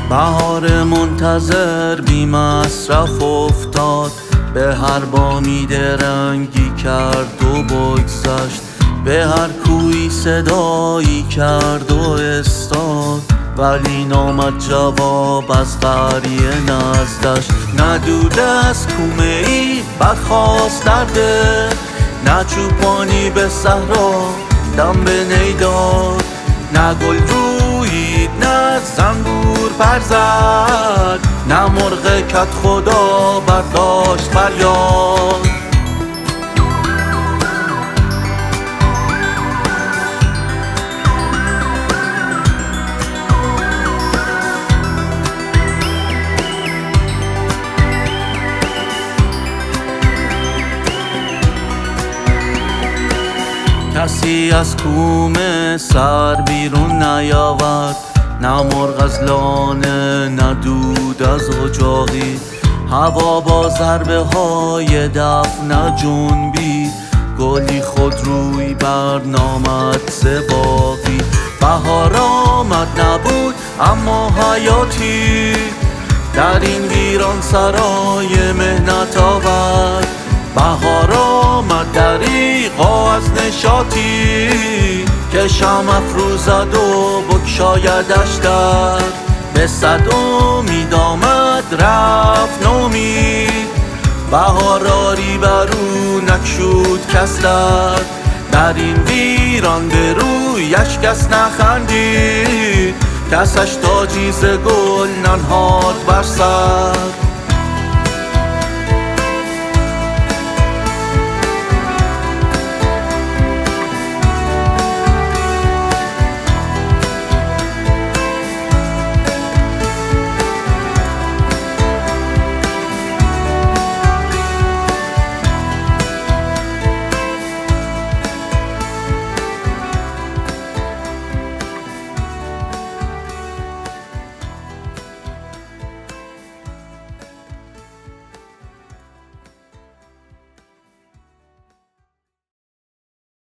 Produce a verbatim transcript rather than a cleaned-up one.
بهار منتظر بی مصرف افتاد، به هر بامید رنگی کرد و بگذشت، به هر کوی صدایی کرد و استاد، ولی نامد جواب از قریه نزدش. نه دود از کومه ای برخواست درده، نه چوپانی به صحرا دم به نیداد، نه گل رویید نه زنبور پر زد، نه مرغ کت خدا برداشت فریاد. کسی از کومه سر بیرون نیاورد، نه مرغ از لانه نه دود از اجاقی، هوا با ضربه های دف نجنبید، گلی خود روی بر نامد سباقی. بهار آمد نبود اما حیاتی، در این ویران سرای مهنت آورد. بهار آمد دریغا از نشاطی، که شمع افروزد و بگشایدش در، به صد امید آمد رفت نومید. بهار آری بر او نگشود کس در، در این ویران به رویش کس نخندید، کسش تاجی ز گل ننهاد بر سر.